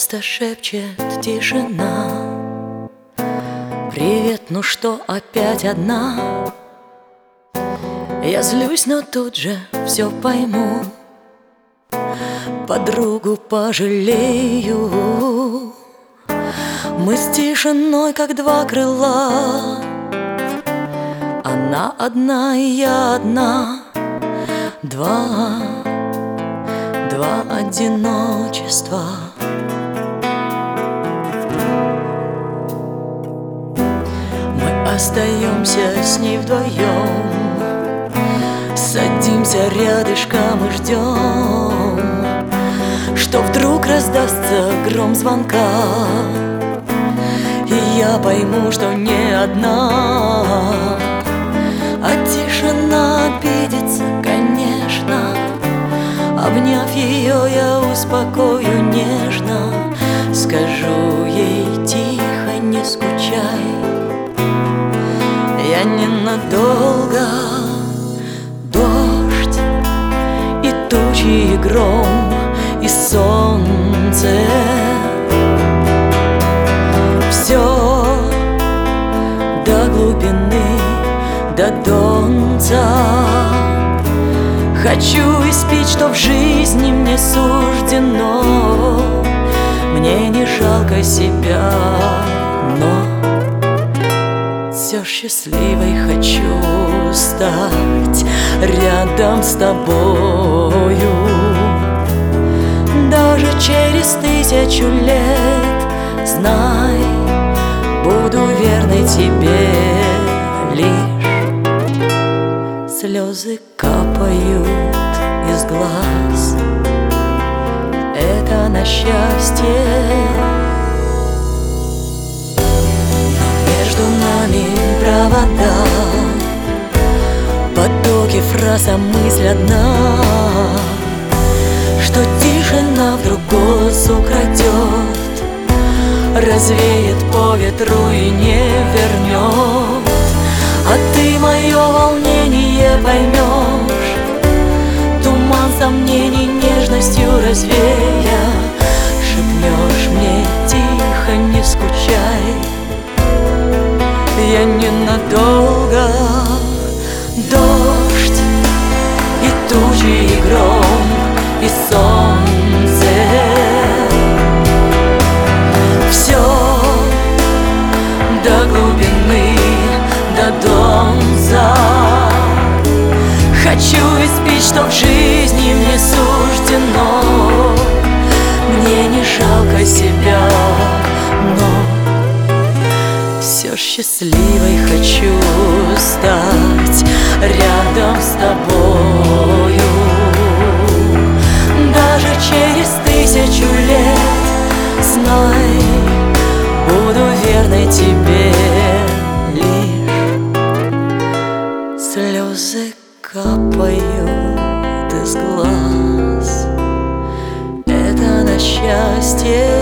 Просто шепчет тишина. Привет, ну что, опять одна? Я злюсь, но тут же все пойму. Подругу пожалею. Мы с тишиной, как два крыла. Она одна, и я одна. Два одиночества. Мы остаемся с ней вдвоем, садимся рядышком и ждем, что вдруг раздастся гром звонка, и я пойму, что не одна. А тишина обидится, конечно. Обняв ее, я успокою нежно. Скажу ей тихо, не скучай. Я ненадолго. Дождь и тучи, и гром, и солнце. Все до глубины, до донца. Хочу испить, что в жизни мне суждено. Мне не жалко себя, но все счастливой хочу стать рядом с тобою. Даже через 1000 лет, знай, буду верной тебе лишь. Слезы капают из глаз, это на счастье. Между нами провода, потоки фраз, а мысль одна. Что тишина вдруг голос украдет, развеет по ветру и не вернет. А ты мое волнение поймешь, туман сомнений нежностью развея. Шепнешь мне тихо, не скучай. Я ненадолго. Дождь и тучи, и гром, и солнце. Все до глубины, до донца. Хочу испить, что в жизни мне суждено. Мне не жалко себя, но все счастливой хочу стать рядом с тобою. Даже через 1000 лет, знай, буду верной тебе лишь. Слезы капают из глаз, это на счастье.